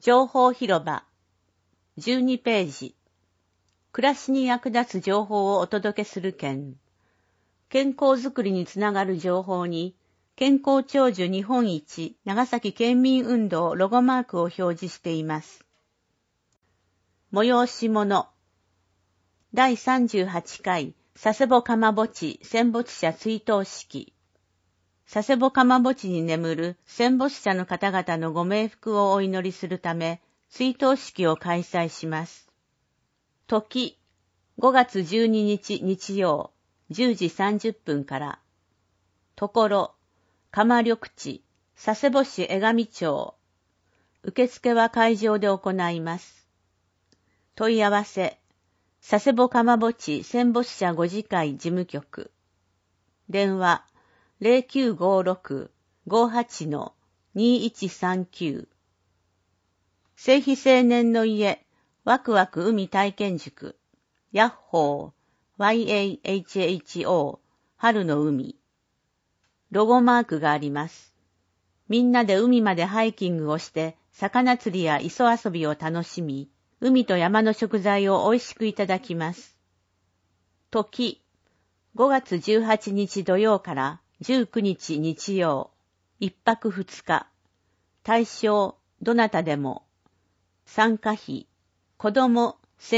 情報広場12ページ。暮らしに役立つ情報をお届けする件。健康づくりにつながる情報に、健康長寿日本一長崎県民運動ロゴマークを表示しています。催し物。第38回佐世保蒲墓地戦没者追悼式。佐世保蒲墓地に眠る戦没者の方々のご冥福をお祈りするため、追悼式を開催します。時、5月12日日曜、10時30分から。ところ、蒲緑地、佐世保市江上町。受付は会場で行います。問い合わせ、佐世保蒲墓地戦没者5次会事務局。電話、0956-58-2139。聖妃青年の家、ワクワク海体験塾、ヤッホー、YAHHO、春の海。ロゴマークがあります。みんなで海までハイキングをして、魚釣りや磯遊びを楽しみ、海と山の食材を美味しくいただきます。時、5月18日土曜から19日日曜、1泊2日。対象、どなたでも。参加費、子供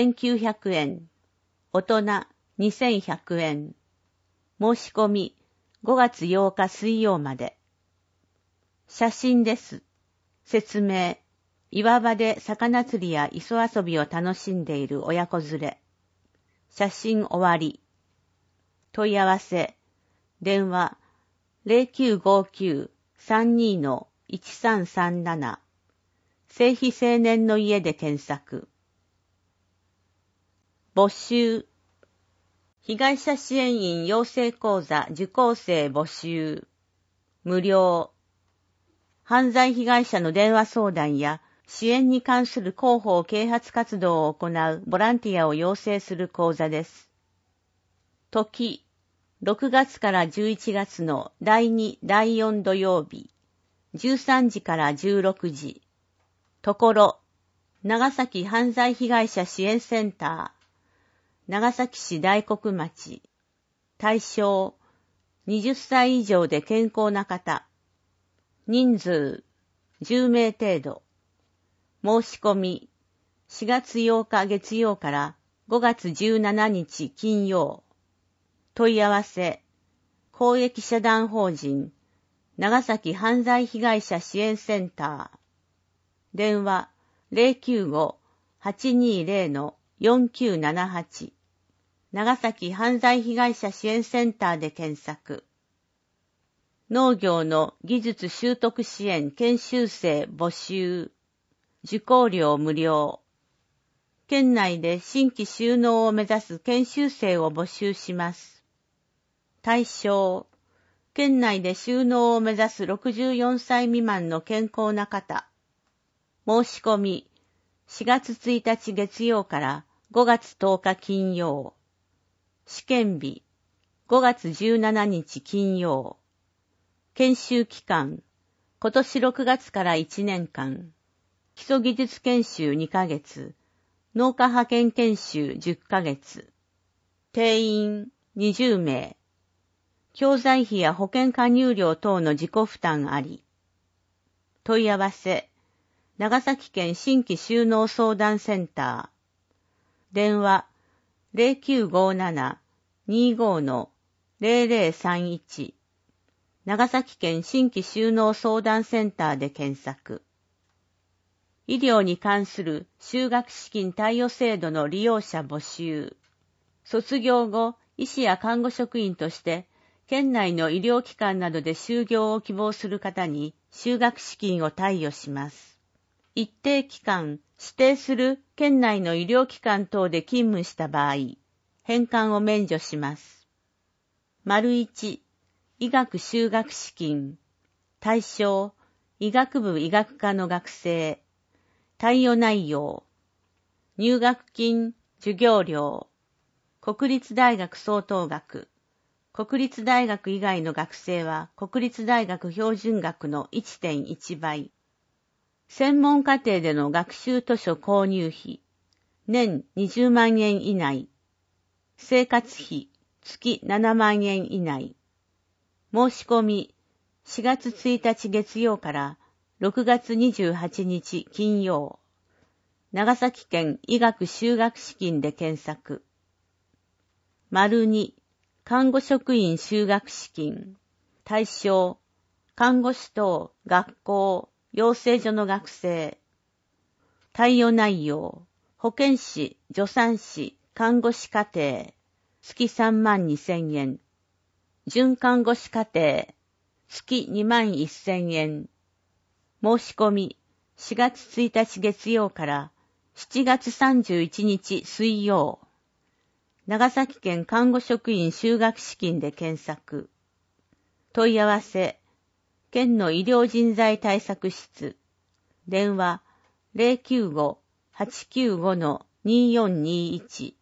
1900円、大人2100円。申し込み、5月8日水曜まで。写真です。説明、岩場で魚釣りや磯遊びを楽しんでいる親子連れ。写真終わり。問い合わせ、電話、0959-32-1337。聖妃青年の家で検索。募集。被害者支援員養成講座受講生募集。無料。犯罪被害者の電話相談や支援に関する広報啓発活動を行うボランティアを養成する講座です。時、6月から11月の第2、第4土曜日、13時から16時。ところ、長崎犯罪被害者支援センター、長崎市大黒町。対象、20歳以上で健康な方。人数、10名程度。申し込み、4月8日月曜から5月17日金曜。問い合わせ、公益社団法人、長崎犯罪被害者支援センター。電話、095-820-4978。長崎犯罪被害者支援センターで検索。農業の技術習得支援研修生募集。受講料無料。県内で新規就農を目指す研修生を募集します。対象、県内で就農を目指す64歳未満の健康な方。申し込み、4月1日月曜から5月10日金曜。試験日、5月17日金曜。研修期間、今年6月から1年間。基礎技術研修2ヶ月。農家派遣研修10ヶ月。定員20名。教材費や保険加入料等の自己負担あり。問い合わせ、長崎県新規就農相談センター。電話、0957-25-0031。長崎県新規就農相談センターで検索。医療に関する就学資金貸与制度の利用者募集。卒業後、医師や看護職員として、県内の医療機関などで就業を希望する方に就学資金を貸与します。一定期間、指定する県内の医療機関等で勤務した場合、返還を免除します。1、医学修学資金。対象、医学部医学科の学生。貸与内容。入学金、授業料。国立大学相当額。国立大学以外の学生は国立大学標準額の 1.1 倍。 専門課程での学習図書購入費、年20万円以内。生活費、月7万円以内。申し込み、4月1日月曜から6月28日金曜。長崎県医学修学資金で検索。2、看護職員修学資金。対象、看護師等、学校、養成所の学生。貸与内容、保健師、助産師、看護師課程、月3万2000円。準看護師課程、月2万1000円。申し込み、4月1日月曜から7月31日水曜。長崎県看護職員修学資金で検索。問い合わせ、県の医療人材対策室。電話、095-895-2421。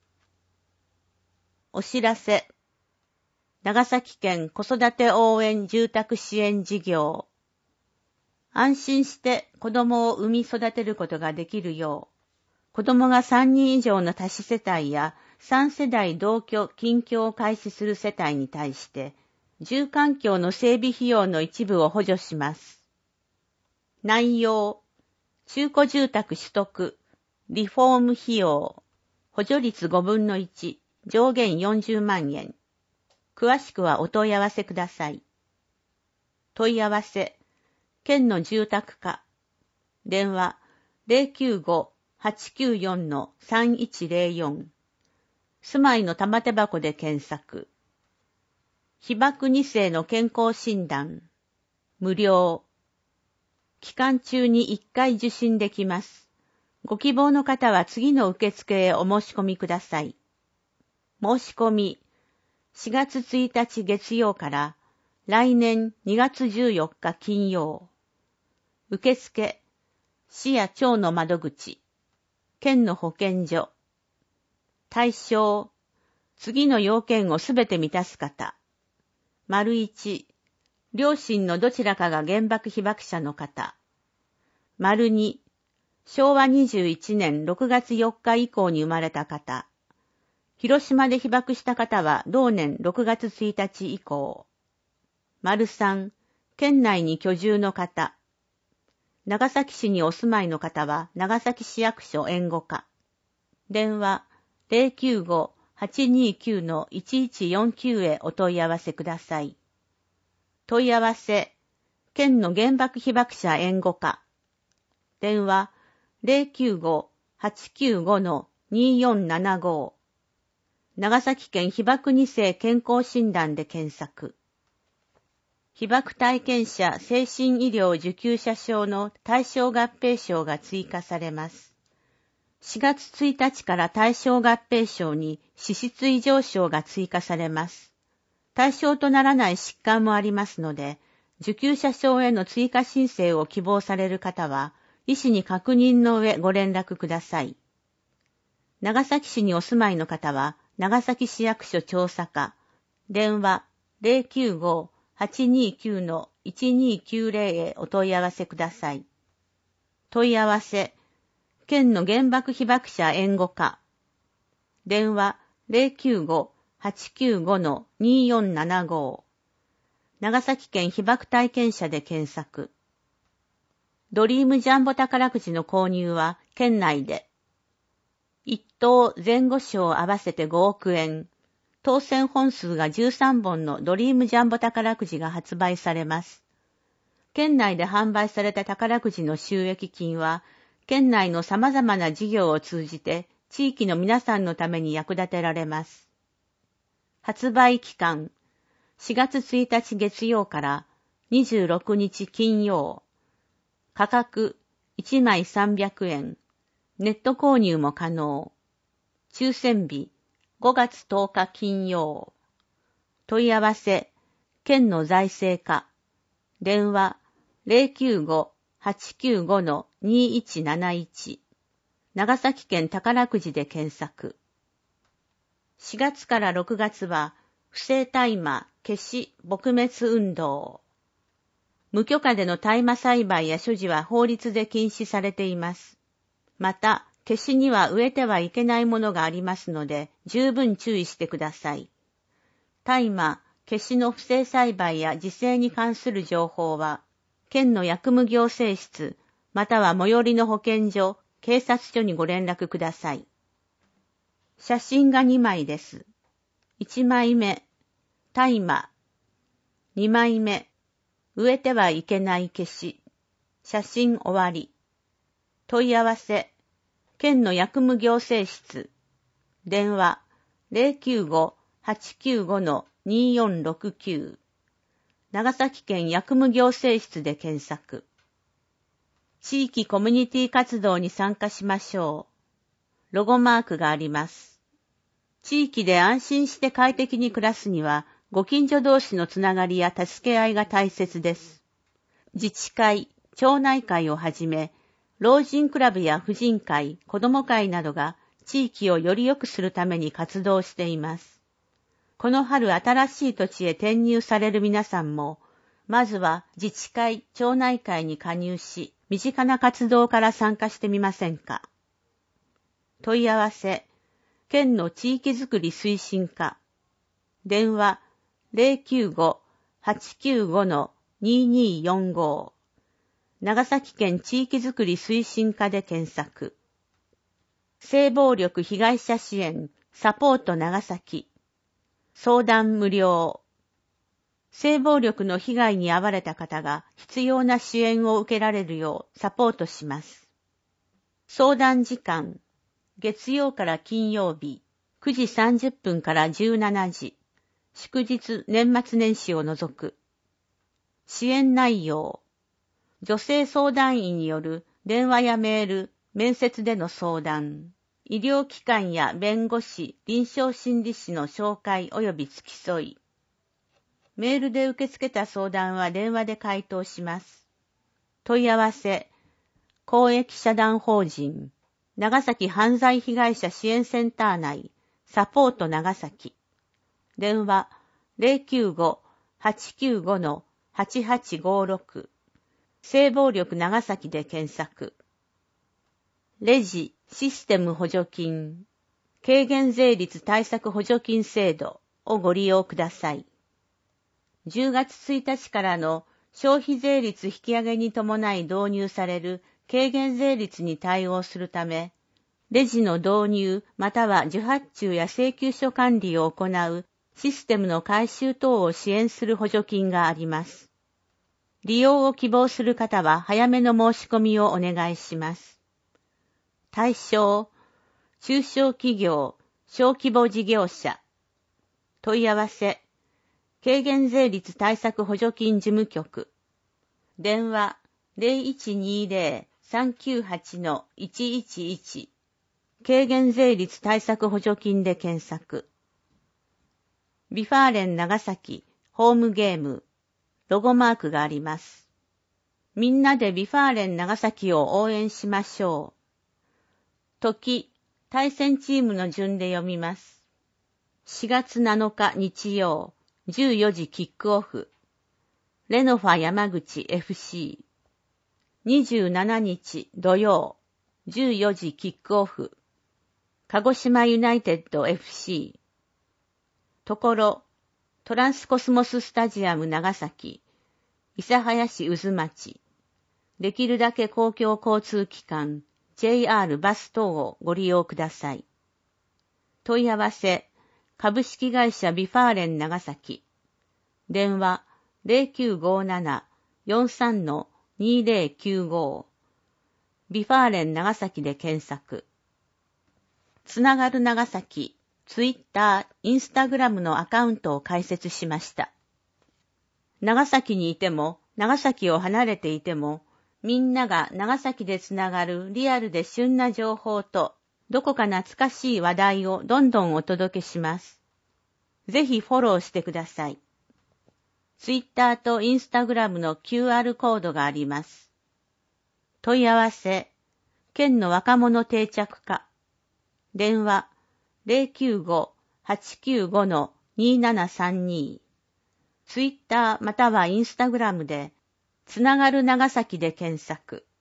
お知らせ。長崎県子育て応援住宅支援事業。安心して子供を産み育てることができるよう、子供が3人以上の多子世帯や3世代同居・近居を開始する世帯に対して、住環境の整備費用の一部を補助します。内容、中古住宅取得、リフォーム費用、補助率5分の1、上限40万円。詳しくはお問い合わせください。問い合わせ、県の住宅課。電話、095-894-3104。住まいの玉手箱で検索。被爆2世の健康診断。無料。期間中に1回受診できます。ご希望の方は次の受付へお申し込みください。申し込み、4月1日月曜から来年2月14日金曜。受付、市や町の窓口、県の保健所。対象、次の要件をすべて満たす方。1、両親のどちらかが原爆被爆者の方。2、昭和21年6月4日以降に生まれた方。広島で被爆した方は同年6月1日以降。3、県内に居住の方。長崎市にお住まいの方は長崎市役所援護課。電話 095-829-1149 へお問い合わせください。問い合わせ、県の原爆被爆者援護課。電話 095-895-2475。長崎県被爆2世健康診断で検索。被爆体験者精神医療受給者証の対象合併証が追加されます。4月1日から対象合併証に脂質異常症が追加されます。対象とならない疾患もありますので、受給者証への追加申請を希望される方は、医師に確認の上ご連絡ください。長崎市にお住まいの方は、長崎市役所調査課、電話 095-829-1290 へお問い合わせください。問い合わせ、県の原爆被爆者援護課、電話 095-895-2475。長崎県被爆体験者で検索。ドリームジャンボ宝くじの購入は県内で。1等前後賞合わせて5億円。当選本数が13本のドリームジャンボ宝くじが発売されます。県内で販売された宝くじの収益金は、県内の様々な事業を通じて地域の皆さんのために役立てられます。発売期間、4月1日月曜から26日金曜。価格1枚300円。ネット購入も可能。抽選日5月10日金曜。問い合わせ、県の財政課。電話095-895-2171。長崎県宝くじで検索。4月から6月は、不正大麻消し撲滅運動。 無許可での大麻栽培や所持は法律で禁止されています。また、ケシには植えてはいけないものがありますので、十分注意してください。大麻、ケシの不正栽培や自生に関する情報は、県の薬務行政室、または最寄りの保健所、警察署にご連絡ください。写真が2枚です。1枚目、大麻。2枚目、植えてはいけないケシ。写真終わり。問い合わせ、県の薬務行政室。電話、095-895-2469。長崎県薬務行政室で検索。地域コミュニティ活動に参加しましょう。ロゴマークがあります。地域で安心して快適に暮らすには、ご近所同士のつながりや助け合いが大切です。自治会、町内会をはじめ、老人クラブや婦人会、子ども会などが地域をより良くするために活動しています。この春新しい土地へ転入される皆さんも、まずは自治会、町内会に加入し、身近な活動から参加してみませんか。問い合わせ、県の地域づくり推進課。電話、095-895-2245。長崎県地域づくり推進課で検索。性暴力被害者支援、サポート長崎。相談無料。性暴力の被害に遭われた方が必要な支援を受けられるようサポートします。相談時間、月曜から金曜日、9時30分から17時、祝日年末年始を除く。支援内容、女性相談員による電話やメール、面接での相談、医療機関や弁護士、臨床心理士の紹介及び付き添い。メールで受け付けた相談は電話で回答します。問い合わせ、公益社団法人、長崎犯罪被害者支援センター内、サポート長崎。電話、095-895-8856。性暴力長崎で検索。レジ、システム補助金、軽減税率対策補助金制度をご利用ください。10月1日からの消費税率引き上げに伴い導入される軽減税率に対応するため、レジの導入または受発注や請求書管理を行うシステムの改修等を支援する補助金があります。利用を希望する方は早めの申し込みをお願いします。対象、中小企業、小規模事業者。問い合わせ、軽減税率対策補助金事務局。電話 0120-398-111。軽減税率対策補助金で検索。ビファーレン長崎ホームゲーム。ロゴマークがあります。みんなでビファーレン長崎を応援しましょう。時、対戦チームの順で読みます。4月7日日曜。14時キックオフ。レノファ山口 FC。27日土曜。14時キックオフ。鹿児島ユナイテッド FC。ところ、トランスコスモススタジアム長崎。諫早市渦町。できるだけ公共交通機関、JR バス等をご利用ください。問い合わせ、株式会社ビファーレン長崎。電話0957-43-2095。ビファーレン長崎で検索。つながる長崎、ツイッター、インスタグラムのアカウントを開設しました。長崎にいても、長崎を離れていても、みんなが長崎でつながるリアルで旬な情報と、どこか懐かしい話題をどんどんお届けします。ぜひフォローしてください。ツイッターとインスタグラムの QR コードがあります。問い合わせ、県の若者定着課。電話095-895-2732。ツイッターまたはインスタグラムで、 つながる長崎で検索。